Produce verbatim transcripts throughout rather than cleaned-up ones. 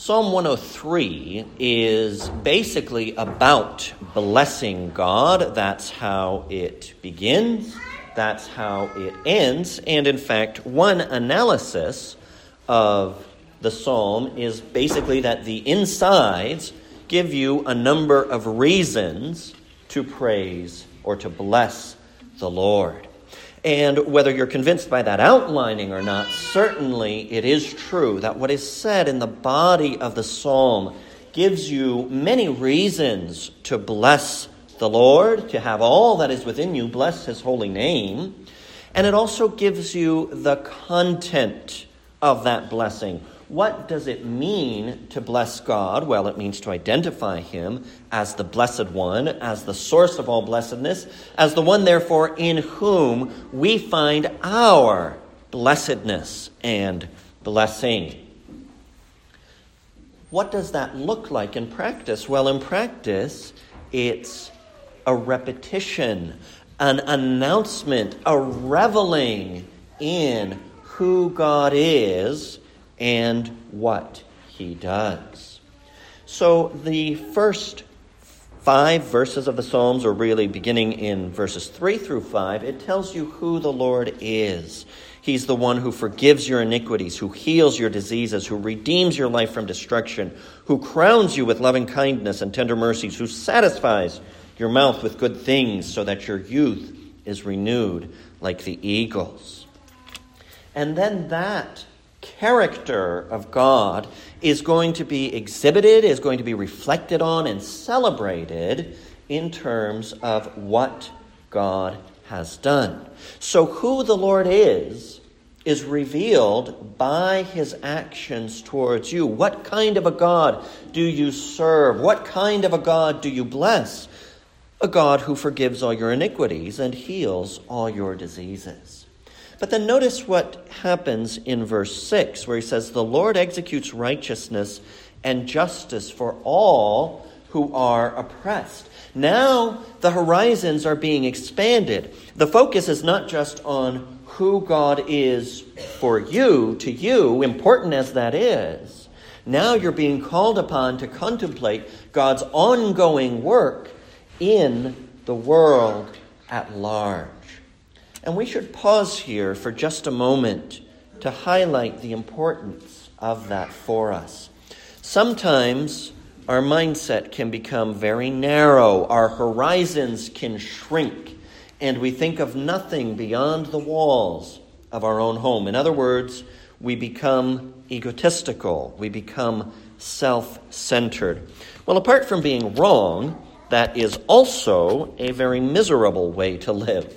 Psalm one oh three is basically about blessing God. That's how it begins. That's how it ends. And in fact, one analysis of the psalm is basically that the insides give you a number of reasons to praise or to bless the Lord. And whether you're convinced by that outlining or not, certainly it is true that what is said in the body of the psalm gives you many reasons to bless the Lord, to have all that is within you bless his holy name. And it also gives you the content of that blessing. What does it mean to bless God? Well, it means to identify him as the blessed one, as the source of all blessedness, as the one, therefore, in whom we find our blessedness and blessing. What does that look like in practice? Well, in practice, it's a repetition, an announcement, a reveling in who God is and what he does. So the first five verses of the Psalms, or really beginning in verses three through five, it tells you who the Lord is. He's the one who forgives your iniquities, who heals your diseases, who redeems your life from destruction, who crowns you with loving kindness and tender mercies, who satisfies your mouth with good things so that your youth is renewed like the eagles. And then that character of God is going to be exhibited, is going to be reflected on and celebrated in terms of what God has done. So who the Lord is, is revealed by his actions towards you. What kind of a God do you serve? What kind of a God do you bless? A God who forgives all your iniquities and heals all your diseases. But then notice what happens in verse six, where he says, the Lord executes righteousness and justice for all who are oppressed. Now the horizons are being expanded. The focus is not just on who God is for you, to you, important as that is. Now you're being called upon to contemplate God's ongoing work in the world at large. And we should pause here for just a moment to highlight the importance of that for us. Sometimes our mindset can become very narrow. Our horizons can shrink, and we think of nothing beyond the walls of our own home. In other words, we become egotistical. We become self-centered. Well, apart from being wrong, that is also a very miserable way to live.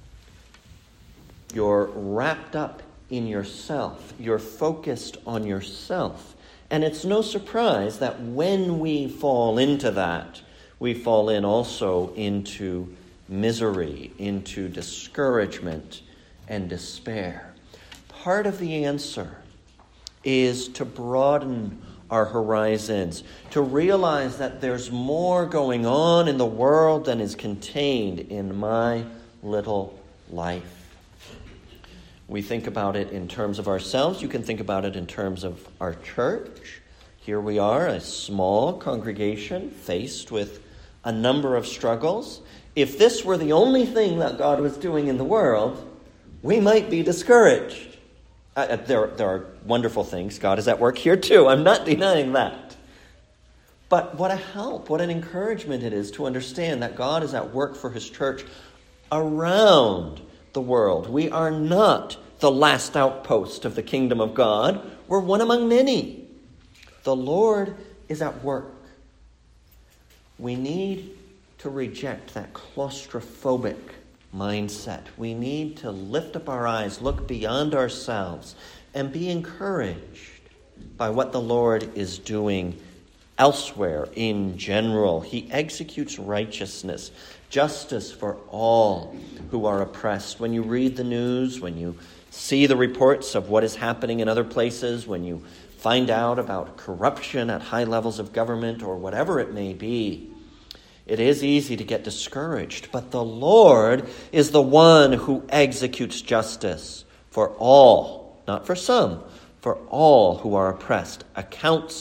You're wrapped up in yourself. You're focused on yourself. And it's no surprise that when we fall into that, we fall in also into misery, into discouragement and despair. Part of the answer is to broaden our horizons, to realize that there's more going on in the world than is contained in my little life. We think about it in terms of ourselves. You can think about it in terms of our church. Here we are, a small congregation faced with a number of struggles. If this were the only thing that God was doing in the world, we might be discouraged. Uh, there, there are wonderful things. God is at work here too. I'm not denying that. But what a help, what an encouragement it is to understand that God is at work for his church around the world. We are not the last outpost of the kingdom of God. We're one among many. The Lord is at work. We need to reject that claustrophobic mindset. We need to lift up our eyes, look beyond ourselves, and be encouraged by what the Lord is doing elsewhere in general. He executes righteousness, justice for all who are oppressed. When you read the news, when you see the reports of what is happening in other places, when you find out about corruption at high levels of government or whatever it may be, it is easy to get discouraged. But the Lord is the one who executes justice for all, not for some, for all who are oppressed, accounts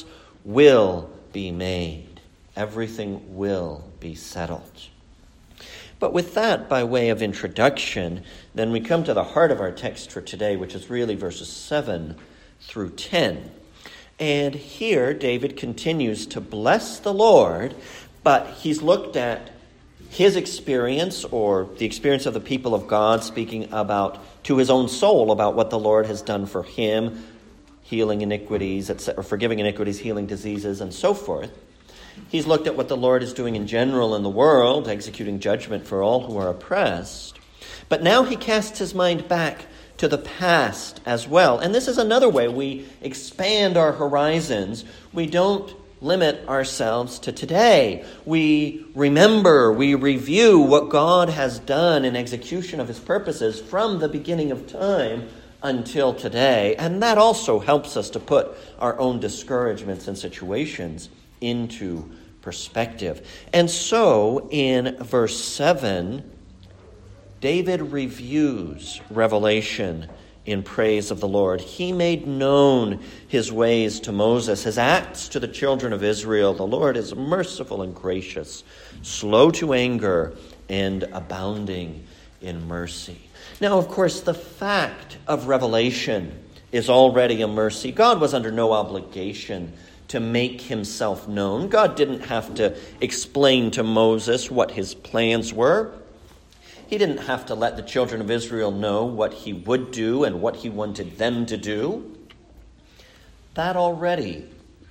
will be made. Everything will be settled. But with that by way of introduction, then we come to the heart of our text for today, which is really verses seven through ten. And here David continues to bless the Lord, but he's looked at his experience, or the experience of the people of God, speaking about to his own soul about what the Lord has done for him, healing iniquities, et cetera, forgiving iniquities, healing diseases, and so forth. He's looked at what the Lord is doing in general in the world, executing judgment for all who are oppressed. But now he casts his mind back to the past as well. And this is another way we expand our horizons. We don't limit ourselves to today. We remember, we review what God has done in execution of his purposes from the beginning of time until today. And that also helps us to put our own discouragements and situations into perspective. And so in verse seven, David reviews Revelation in praise of the Lord. He made known his ways to Moses, his acts to the children of Israel. The Lord is merciful and gracious, slow to anger, and abounding in mercy. Now, of course, the fact of revelation is already a mercy. God was under no obligation to make himself known. God didn't have to explain to Moses what his plans were. He didn't have to let the children of Israel know what he would do and what he wanted them to do. That already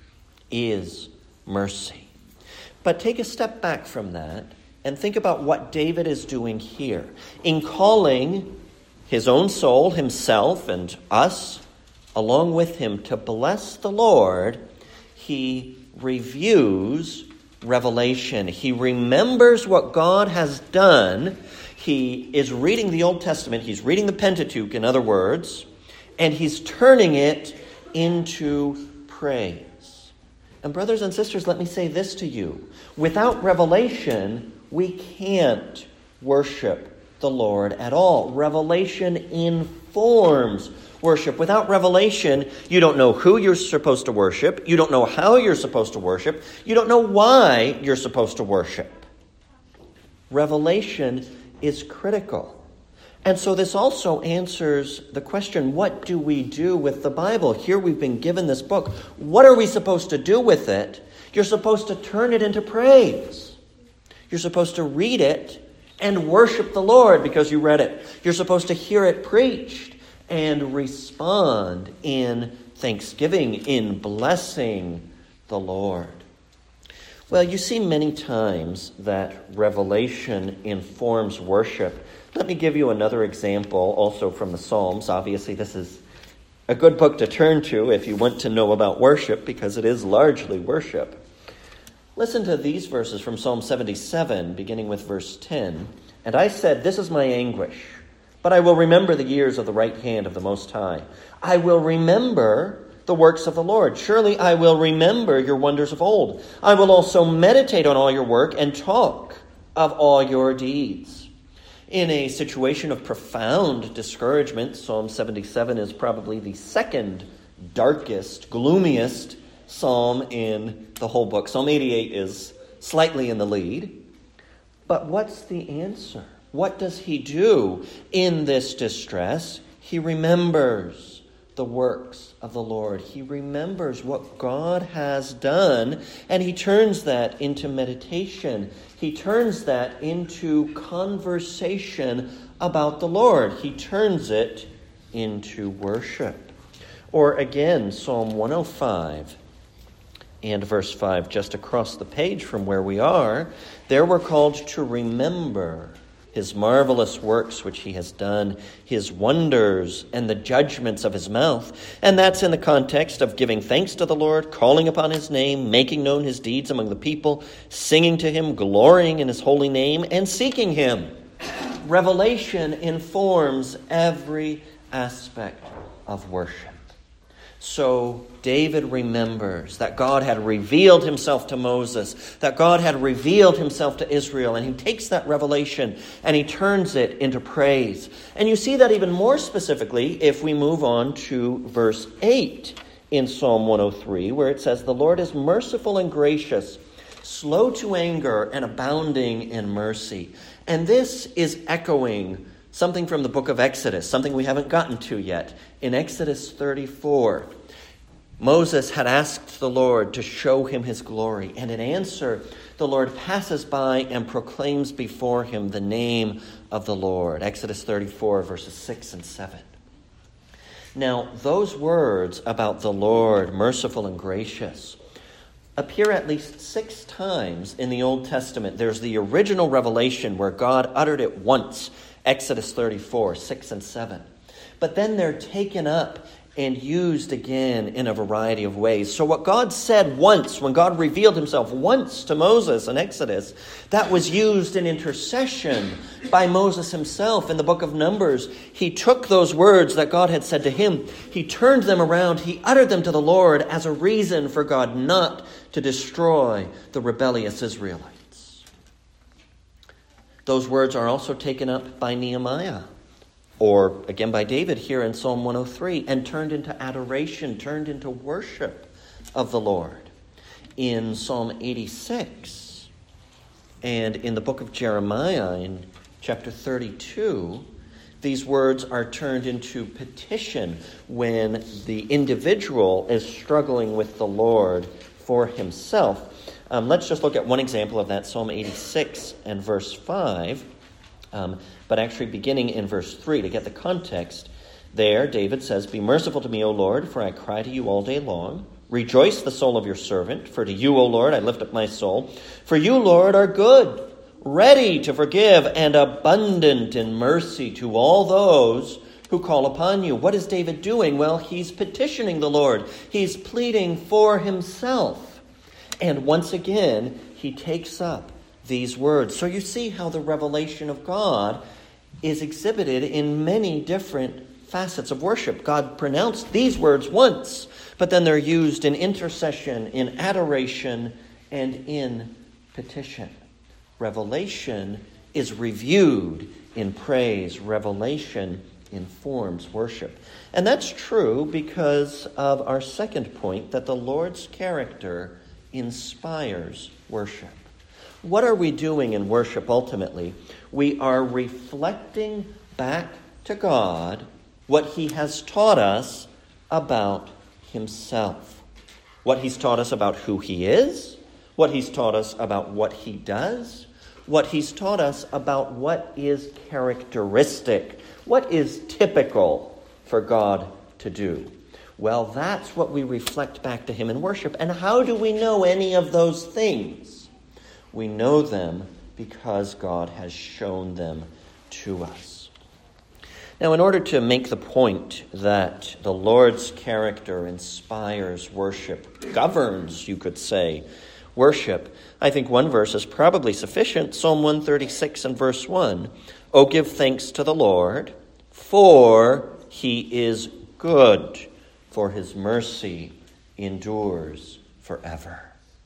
is mercy. But take a step back from that and think about what David is doing here. In calling his own soul, himself, and us along with him to bless the Lord, he reviews Revelation. He remembers what God has done. He is reading the Old Testament. He's reading the Pentateuch, in other words, and he's turning it into praise. And brothers and sisters, let me say this to you. Without revelation, we can't worship the Lord at all. Revelation informs worship. Without revelation, you don't know who you're supposed to worship. You don't know how you're supposed to worship. You don't know why you're supposed to worship. Revelation is critical. And so this also answers the question, what do we do with the Bible? Here we've been given this book. What are we supposed to do with it? You're supposed to turn it into praise. You're supposed to read it and worship the Lord because you read it. You're supposed to hear it preached and respond in thanksgiving, in blessing the Lord. Well, you see many times that revelation informs worship. Let me give you another example also from the Psalms. Obviously, this is a good book to turn to if you want to know about worship, because it is largely worship. Listen to these verses from Psalm seventy-seven, beginning with verse ten. And I said, this is my anguish, but I will remember the years of the right hand of the Most High. I will remember the works of the Lord. Surely I will remember your wonders of old. I will also meditate on all your work and talk of all your deeds. In a situation of profound discouragement, Psalm seventy-seven is probably the second darkest, gloomiest psalm in the whole book. Psalm eighty-eight is slightly in the lead. But what's the answer? What does he do in this distress? He remembers the works of the Lord. He remembers what God has done, and he turns that into meditation. He turns that into conversation about the Lord. He turns it into worship. Or again, Psalm one oh five and verse five, just across the page from where we are, there we're called to remember his marvelous works which he has done, his wonders and the judgments of his mouth. And that's in the context of giving thanks to the Lord, calling upon his name, making known his deeds among the people, singing to him, glorying in his holy name, and seeking him. Revelation informs every aspect of worship. So David remembers that God had revealed himself to Moses, that God had revealed himself to Israel, and he takes that revelation and he turns it into praise. And you see that even more specifically if we move on to verse eight in Psalm one oh three, where it says, "The Lord is merciful and gracious, slow to anger and abounding in mercy." And this is echoing something from the book of Exodus, something we haven't gotten to yet. In Exodus thirty-four, Moses had asked the Lord to show him his glory, and in answer, the Lord passes by and proclaims before him the name of the Lord. Exodus thirty-four, verses six and seven. Now, those words about the Lord, merciful and gracious, appear at least six times in the Old Testament. There's the original revelation where God uttered it once, Exodus thirty-four, six and seven. But then they're taken up and used again in a variety of ways. So what God said once, when God revealed himself once to Moses in Exodus, that was used in intercession by Moses himself in the book of Numbers. He took those words that God had said to him, he turned them around, he uttered them to the Lord as a reason for God not to destroy the rebellious Israelites. Those words are also taken up by Nehemiah, or again by David here in Psalm one oh three, and turned into adoration, turned into worship of the Lord. In Psalm eighty-six, and in the book of Jeremiah in chapter thirty-two, these words are turned into petition when the individual is struggling with the Lord for himself. Um, let's just look at one example of that, Psalm eighty-six and verse five. Um, but actually beginning in verse three, to get the context, there David says, "Be merciful to me, O Lord, for I cry to you all day long. Rejoice the soul of your servant, for to you, O Lord, I lift up my soul. For you, Lord, are good, ready to forgive, and abundant in mercy to all those who call upon you." What is David doing? Well, he's petitioning the Lord. He's pleading for himself. And once again, he takes up these words. So you see how the revelation of God is exhibited in many different facets of worship. God pronounced these words once, but then they're used in intercession, in adoration, and in petition. Revelation is reviewed in praise. Revelation informs worship. And that's true because of our second point, that the Lord's character inspires worship. What are we doing in worship ultimately? We are reflecting back to God what he has taught us about himself. What he's taught us about who he is, what he's taught us about what he does, what he's taught us about what is characteristic, what is typical for God to do. Well, that's what we reflect back to him in worship. And how do we know any of those things? We know them because God has shown them to us. Now, in order to make the point that the Lord's character inspires worship, governs, you could say, worship, I think one verse is probably sufficient. Psalm one thirty-six and verse one. "O give thanks to the Lord, for he is good, for his mercy endures forever."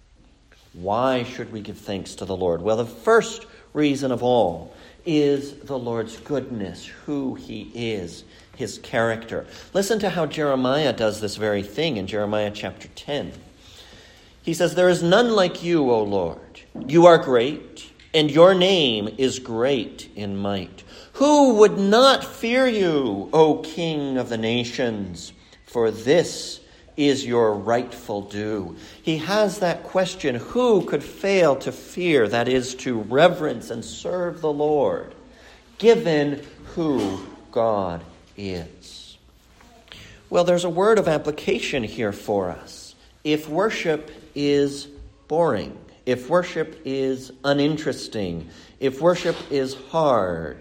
Why should we give thanks to the Lord? Well, the first reason of all is the Lord's goodness, who he is, his character. Listen to how Jeremiah does this very thing in Jeremiah chapter ten. He says, "There is none like you, O Lord. You are great, and your name is great in might. Who would not fear you, O King of the nations? For this is your rightful due." He has that question, who could fail to fear, that is, to reverence and serve the Lord, given who God is? Well, there's a word of application here for us. If worship is boring, if worship is uninteresting, if worship is hard,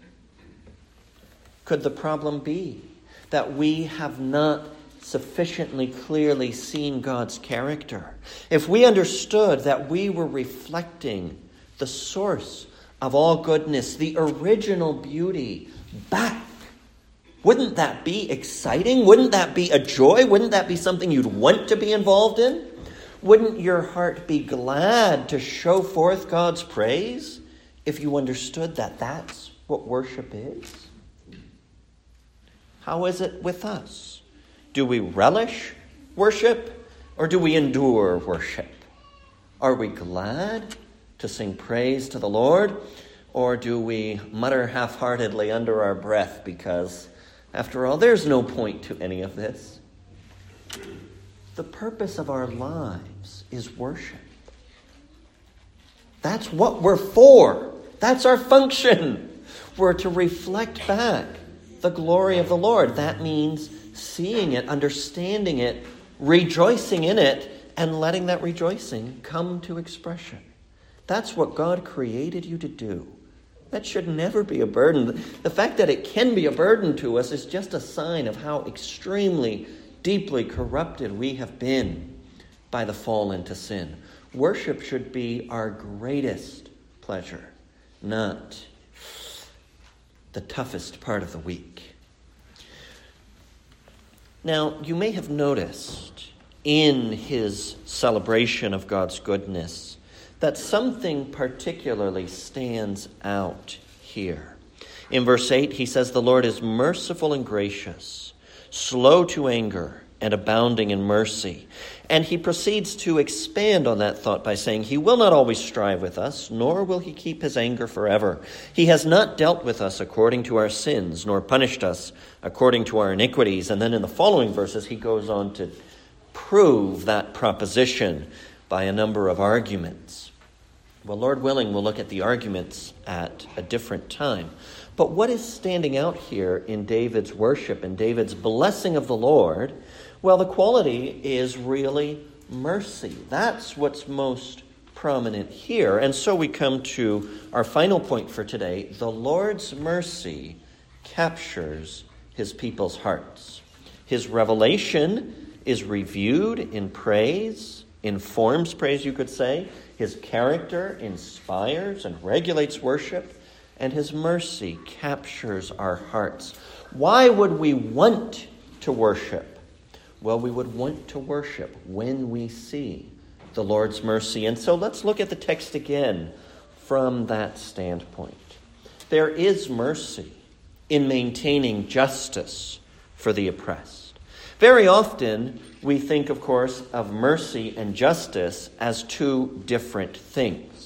could the problem be that we have not sufficiently clearly seen God's character? If we understood that we were reflecting the source of all goodness, the original beauty, back, wouldn't that be exciting? Wouldn't that be a joy? Wouldn't that be something you'd want to be involved in? Wouldn't your heart be glad to show forth God's praise if you understood that that's what worship is? How is it with us? Do we relish worship, or do we endure worship? Are we glad to sing praise to the Lord, or do we mutter half-heartedly under our breath because, after all, there's no point to any of this? The purpose of our lives is worship. That's what we're for. That's our function. We're to reflect back the glory of the Lord. That means seeing it, understanding it, rejoicing in it, and letting that rejoicing come to expression. That's what God created you to do. That should never be a burden. The fact that it can be a burden to us is just a sign of how extremely, deeply corrupted we have been by the fall into sin. Worship should be our greatest pleasure, not the toughest part of the week. Now, you may have noticed in his celebration of God's goodness that something particularly stands out here. In verse eight, he says, "The Lord is merciful and gracious, slow to anger, and abounding in mercy." And he proceeds to expand on that thought by saying, "He will not always strive with us, nor will he keep his anger forever. He has not dealt with us according to our sins, nor punished us according to our iniquities." And then in the following verses, he goes on to prove that proposition by a number of arguments. Well, Lord willing, we'll look at the arguments at a different time. But what is standing out here in David's worship and David's blessing of the Lord? Well, the quality is really mercy. That's what's most prominent here. And so we come to our final point for today. The Lord's mercy captures his people's hearts. His revelation is reviewed in praise, informs praise, you could say. His character inspires and regulates worship, and his mercy captures our hearts. Why would we want to worship? Well, we would want to worship when we see the Lord's mercy. And so let's look at the text again from that standpoint. There is mercy in maintaining justice for the oppressed. Very often, we think, of course, of mercy and justice as two different things.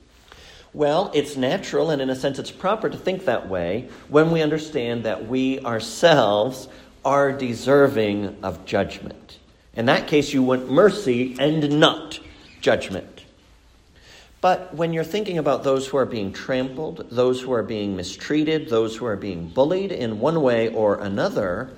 Well, it's natural, and in a sense it's proper to think that way when we understand that we ourselves are deserving of judgment. In that case, you want mercy and not judgment. But when you're thinking about those who are being trampled, those who are being mistreated, those who are being bullied in one way or another,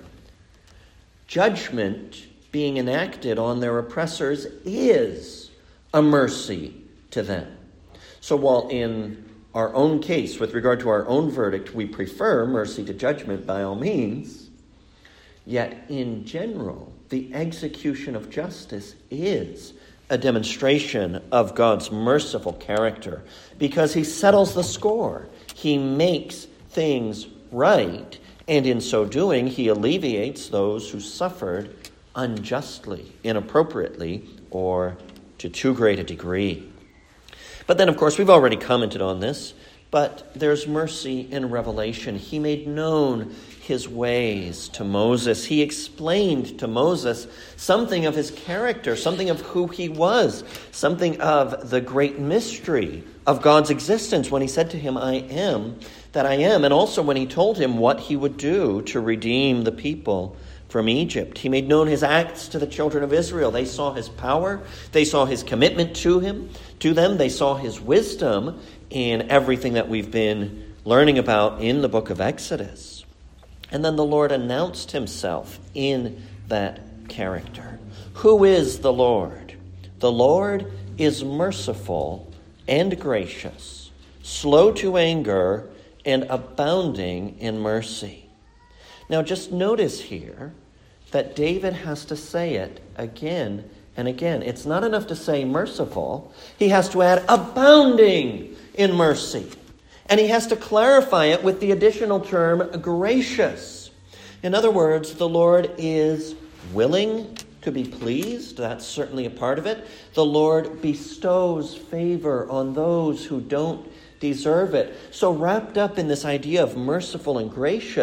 judgment being enacted on their oppressors is a mercy to them. So while in our own case, with regard to our own verdict, we prefer mercy to judgment by all means, yet in general, the execution of justice is a demonstration of God's merciful character because he settles the score. He makes things right. And in so doing, he alleviates those who suffered unjustly, inappropriately, or to too great a degree. But then, of course, we've already commented on this, but there's mercy in Revelation. He made known his ways to Moses. He explained to Moses something of his character, something of who he was, something of the great mystery of God's existence when he said to him, "I am that I am," and also when he told him what he would do to redeem the people from Egypt. He made known his acts to the children of Israel. They saw his power. They saw his commitment to him, to them. They saw his wisdom in everything that we've been learning about in the book of Exodus. And then the Lord announced himself in that character. Who is the Lord? The Lord is merciful and gracious, slow to anger, and abounding in mercy. Now just notice here that David has to say it again and again. It's not enough to say merciful. He has to add abounding in mercy. And he has to clarify it with the additional term gracious. In other words, the Lord is willing to be pleased. That's certainly a part of it. The Lord bestows favor on those who don't deserve it. So wrapped up in this idea of merciful and gracious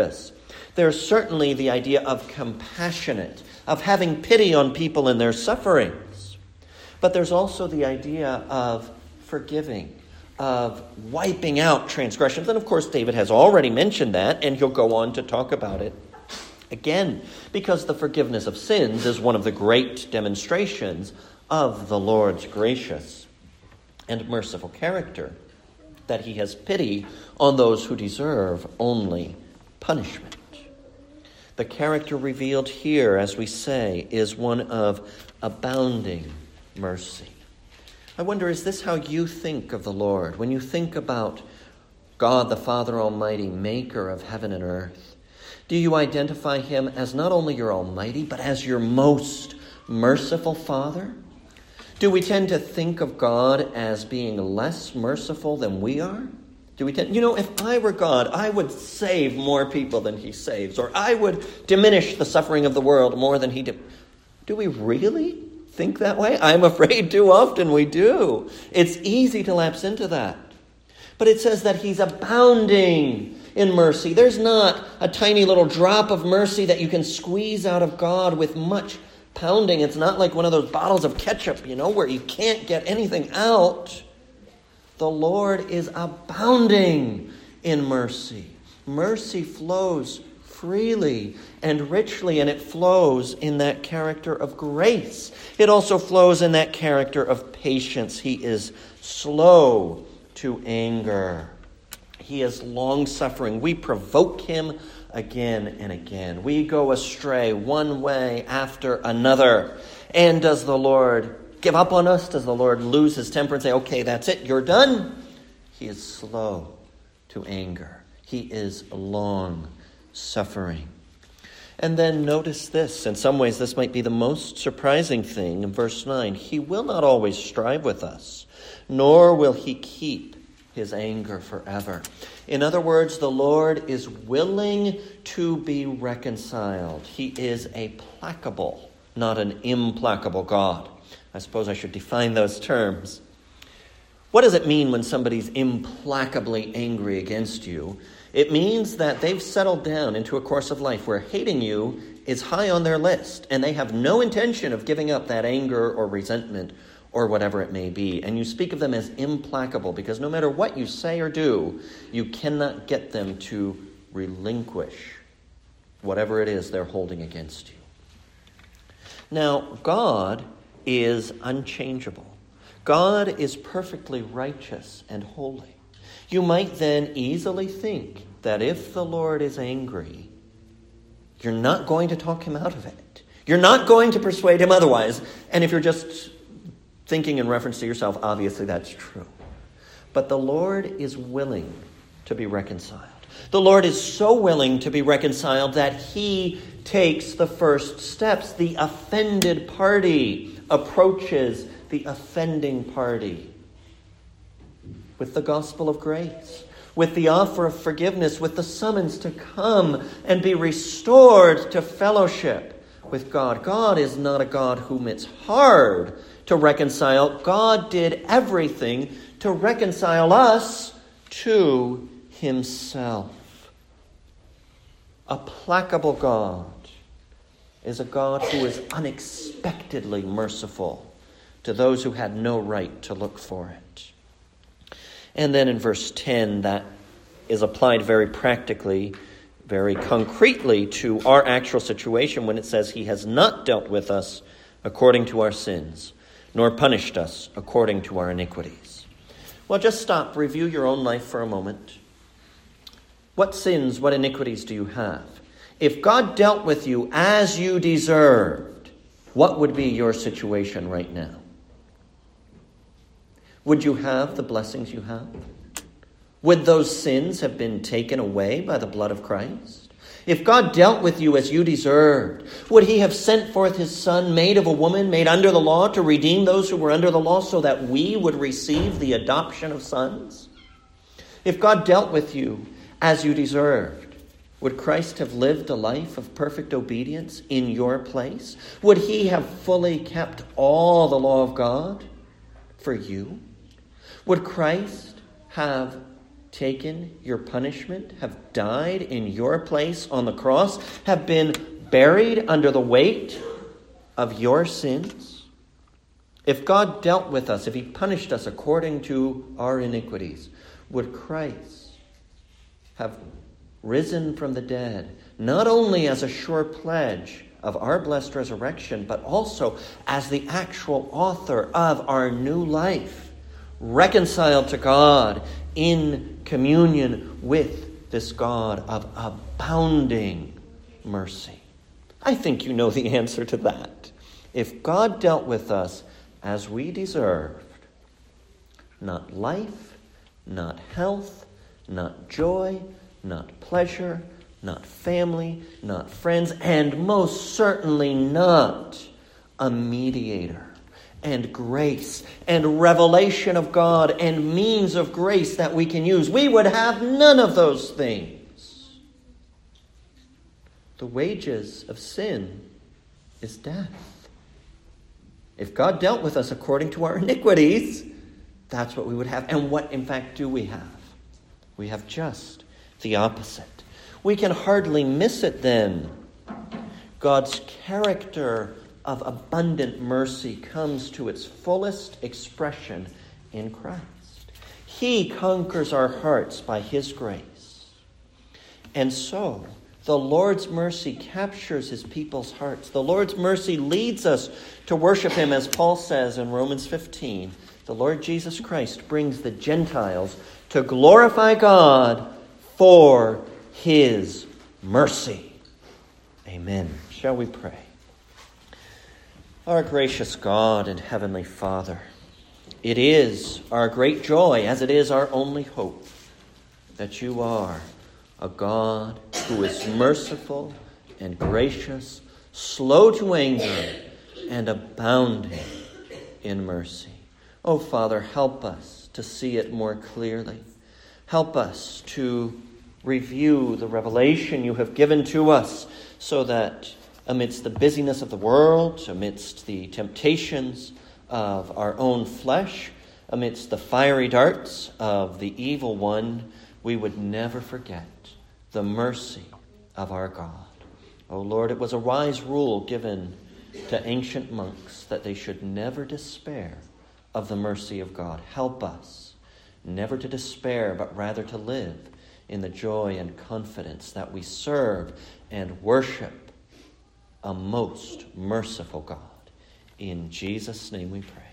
There's certainly the idea of compassionate, of having pity on people in their sufferings. But there's also the idea of forgiving, of wiping out transgressions. And of course, David has already mentioned that, and he'll go on to talk about it again, because the forgiveness of sins is one of the great demonstrations of the Lord's gracious and merciful character, that he has pity on those who deserve only punishment. The character revealed here, as we say, is one of abounding mercy. I wonder, is this how you think of the Lord? When you think about God the Father Almighty, maker of heaven and earth, do you identify him as not only your Almighty, but as your most merciful Father? Do we tend to think of God as being less merciful than we are? Do we tend, you know, if I were God, I would save more people than he saves, or I would diminish the suffering of the world more than he did. Do we really think that way? I'm afraid too often we do. It's easy to lapse into that. But it says that he's abounding in mercy. There's not a tiny little drop of mercy that you can squeeze out of God with much pounding. It's not like one of those bottles of ketchup, you know, where you can't get anything out. The Lord is abounding in mercy. Mercy flows freely and richly, and it flows in that character of grace. It also flows in that character of patience. He is slow to anger. He is long-suffering. We provoke him again and again. We go astray one way after another. And does the Lord give up on us? Does the Lord lose his temper and say, okay, that's it, you're done? He is slow to anger. He is long-suffering. And then notice this. In some ways, this might be the most surprising thing in verse nine. He will not always strive with us, nor will he keep his anger forever. In other words, the Lord is willing to be reconciled. He is a placable, not an implacable God. I suppose I should define those terms. What does it mean when somebody's implacably angry against you? It means that they've settled down into a course of life where hating you is high on their list, and they have no intention of giving up that anger or resentment or whatever it may be. And you speak of them as implacable because no matter what you say or do, you cannot get them to relinquish whatever it is they're holding against you. Now, God is unchangeable. God is perfectly righteous and holy. You might then easily think that if the Lord is angry, you're not going to talk him out of it. You're not going to persuade him otherwise. And if you're just thinking in reference to yourself, obviously that's true. But the Lord is willing to be reconciled. The Lord is so willing to be reconciled that he takes the first steps. The offended party approaches the offending party with the gospel of grace, with the offer of forgiveness, with the summons to come and be restored to fellowship with God. God is not a God whom it's hard to reconcile. God did everything to reconcile us to himself. A placable God is a God who is unexpectedly merciful to those who had no right to look for it. And then in verse ten, that is applied very practically, very concretely to our actual situation when it says he has not dealt with us according to our sins, nor punished us according to our iniquities. Well, just stop, review your own life for a moment. What sins, what iniquities do you have? If God dealt with you as you deserved, what would be your situation right now? Would you have the blessings you have? Would those sins have been taken away by the blood of Christ? If God dealt with you as you deserved, would he have sent forth his Son, made of a woman, made under the law, to redeem those who were under the law so that we would receive the adoption of sons? If God dealt with you as you deserved, would Christ have lived a life of perfect obedience in your place? Would he have fully kept all the law of God for you? Would Christ have taken your punishment, have died in your place on the cross, have been buried under the weight of your sins? If God dealt with us, if he punished us according to our iniquities, would Christ have risen from the dead, not only as a sure pledge of our blessed resurrection, but also as the actual author of our new life, reconciled to God in communion with this God of abounding mercy? I think you know the answer to that. If God dealt with us as we deserved, not life, not health, not joy, not pleasure, not family, not friends, and most certainly not a mediator and grace and revelation of God and means of grace that we can use, we would have none of those things. The wages of sin is death. If God dealt with us according to our iniquities, that's what we would have. And what, in fact, do we have? We have just the opposite. We can hardly miss it then. God's character of abundant mercy comes to its fullest expression in Christ. He conquers our hearts by his grace. And so, the Lord's mercy captures his people's hearts. The Lord's mercy leads us to worship him, as Paul says in Romans fifteen. The Lord Jesus Christ brings the Gentiles to glorify God for his mercy. Amen. Shall we pray? Our gracious God and heavenly Father, it is our great joy, as it is our only hope, that you are a God who is merciful and gracious, slow to anger, and abounding in mercy. Oh, Father, help us to see it more clearly. Help us to review the revelation you have given to us so that amidst the busyness of the world, amidst the temptations of our own flesh, amidst the fiery darts of the evil one, we would never forget the mercy of our God. Oh Lord, it was a wise rule given to ancient monks that they should never despair of the mercy of God. Help us never to despair, but rather to live in the joy and confidence that we serve and worship a most merciful God. In Jesus' name we pray.